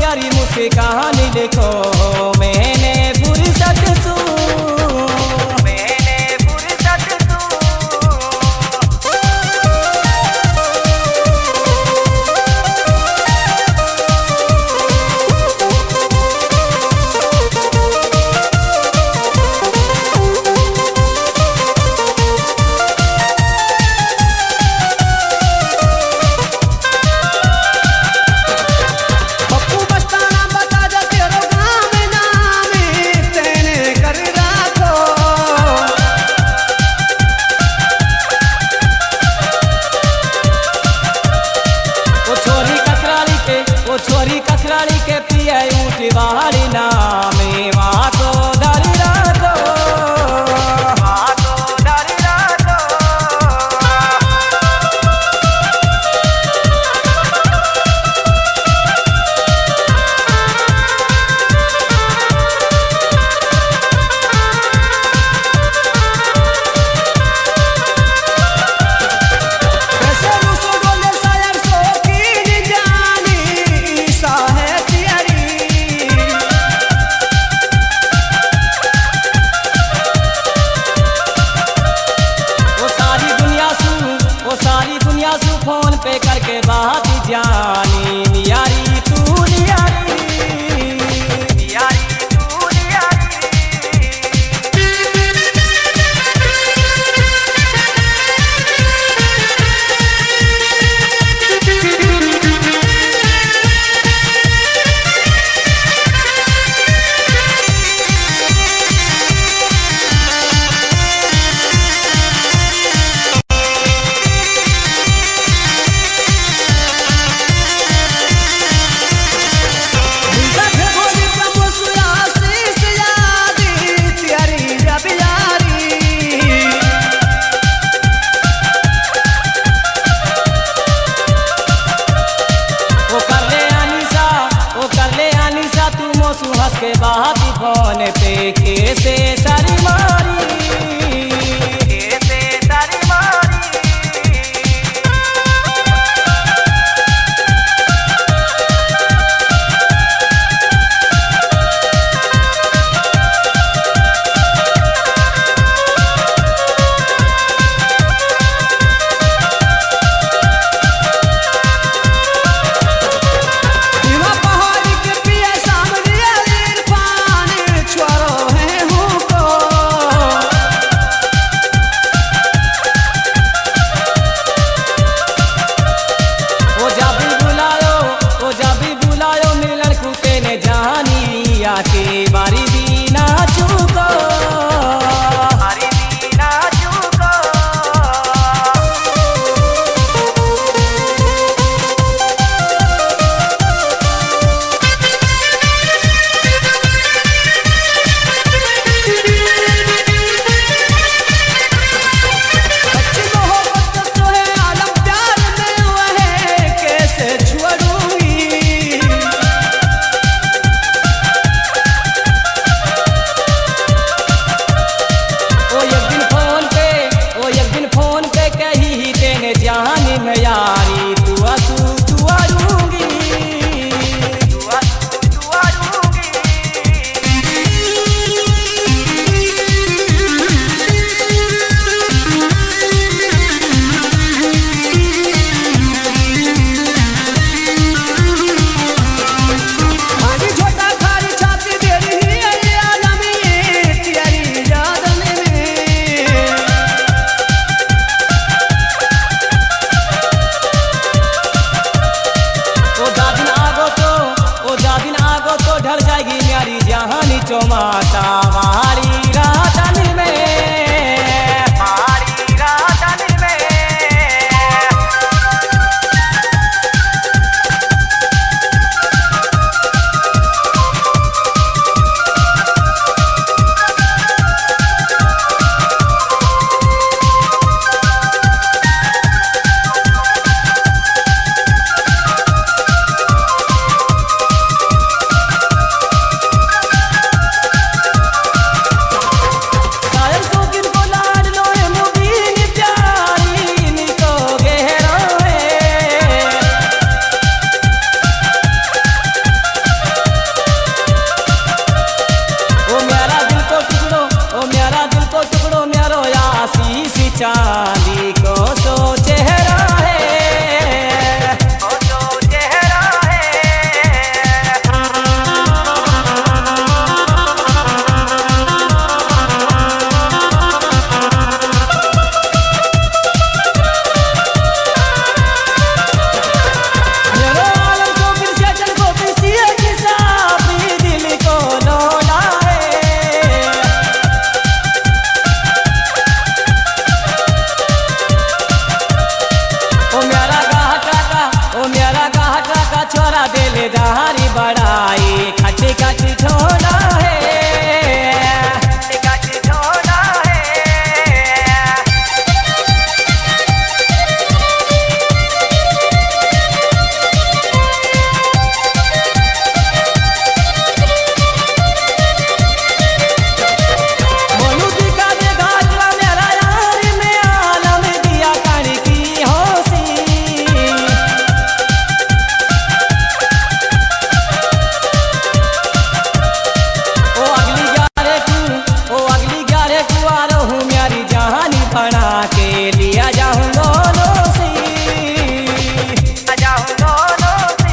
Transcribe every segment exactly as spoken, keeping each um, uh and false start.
प्यारी मुझसे कहानी लिखो मैंने फुर्सत सू मैंने फुर्सत सू छोरी कखराली के पिया ऊँटी वाली नामे माँ को डरी राखो माँ को डरी राखो फोन पे करके बात जानी यारी तू यारी यारी तू यारी हंस के बात फोन पे कैसे सारी मारी कैसे सारी मारी के बारी भी ना चुको बारी भी ना चुको अच्छी मोहब्बत तो है आलम प्यार में वह कैसे छोड़ूंगी जानी में यारी तू आसू तू आरूंगी तू आसू तू आरूंगी आधी छोटा खाली छाती दे रही है आलम ये तेरी याद में ढल जाएगी मेरी जहानी चौमासा मारी राजधानी में मारी राजधानी में चांदी को सो चेहरा है, को सो चेहरा है। मेरो आलम को फिर से चल को फिर से किसा अपनी दिल को लौटा है। ओ मेरा गाहटा का, ओ मेरा गाहटा का छोरा दिल दहारी बड़ाई खटी खटी ठोला है, खटी खटी ठोला है। बोलू दिखा दे घाटला मेरा यार में आलम दिया कण की होसी। ओ अगली ग्यारह को, ओ अगली ग्यारह को आ रहूं मेरी जहानी बना के लिया जाऊं दोनों सी, जाऊं दोनों सी।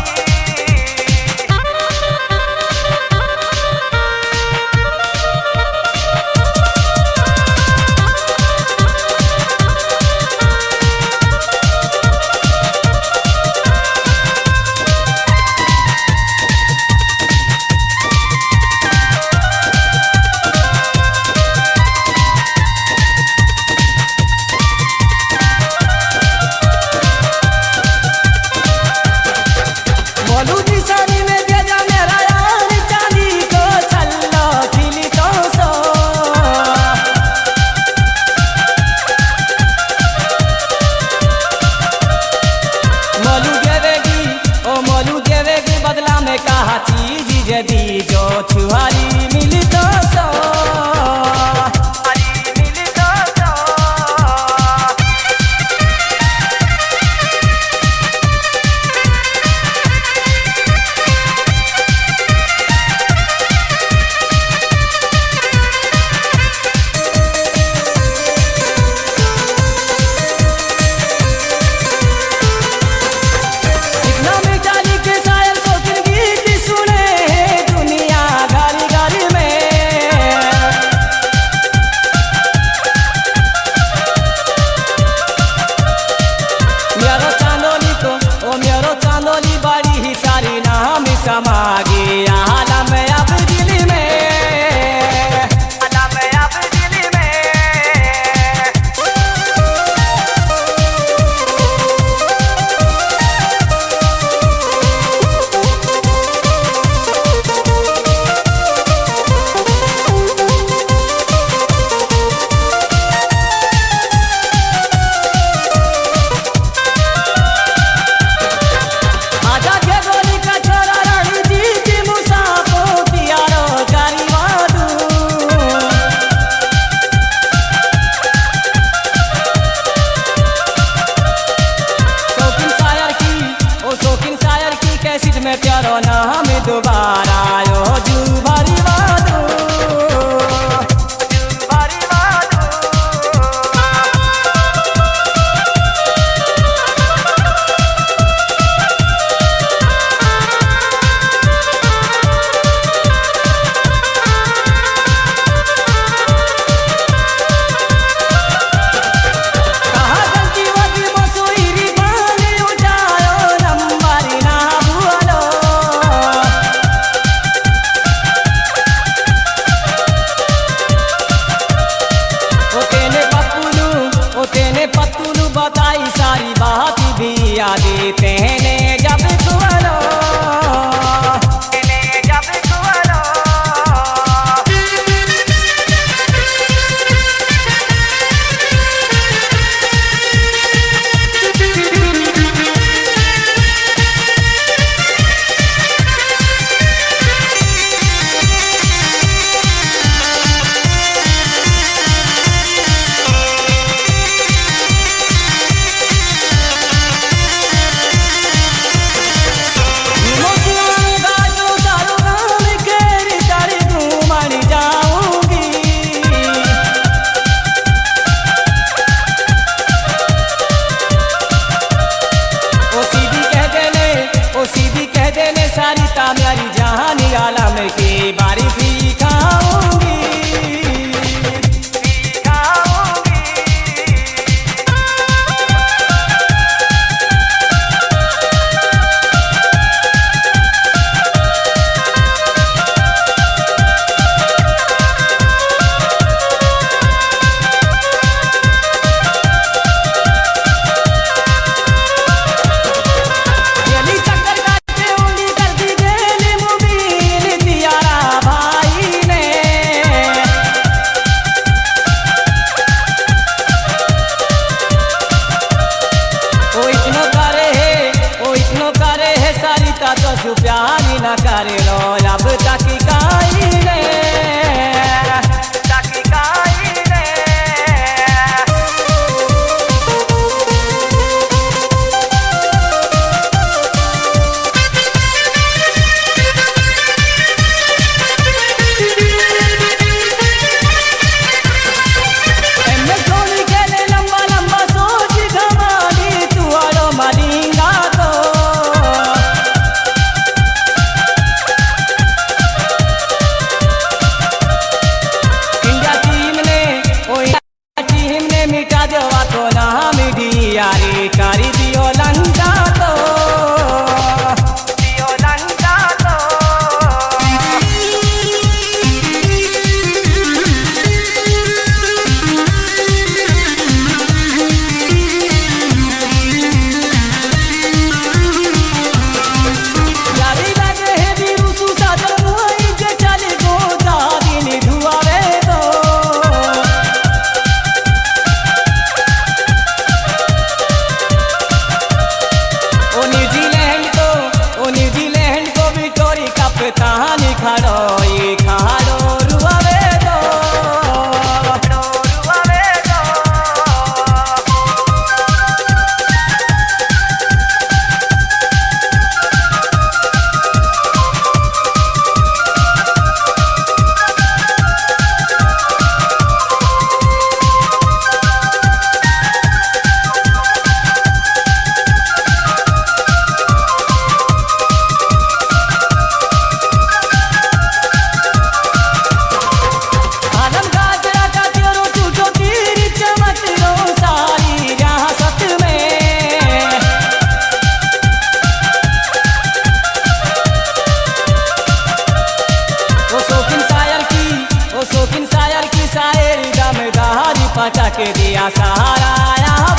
बोलू निशानी में दे जा मेरा यार चांदी को छल्लो खिली तो सो। मोलू देवेगी, ओ मोलू देवेगी बदला में कहा चीज जदी जो छुहारी मिली तो सो, मिली तो सो। इतना मिठाई के शायर शौकीन गीत सुने दुनिया घर घर में। मेरो चांदोली को, ओ मेरो चांदोली बड़ी ही सारी नाम समा गया आलम अब दिल में, आलम अब दिल में। आजा के गोली का छोरा रानी जी की मुसाफिर सरिता मेरी जान आलम की बारी भी खाऊंगी तो प्यारी न करे रो अब तक काई ने तक काई ने एम धोनी खेले लंबा लंबा सोच घमाली तू आरो मालिंगा तो यारी कारी दियो लंका तो दियो लंका तो यारी लगे है बिरुसु साजन मुई जे चली गो दादिनी धुआवे तो कहानी खड़ो ये खाड़ो रुआवे दो रुआवे दो पटक दिया सहारा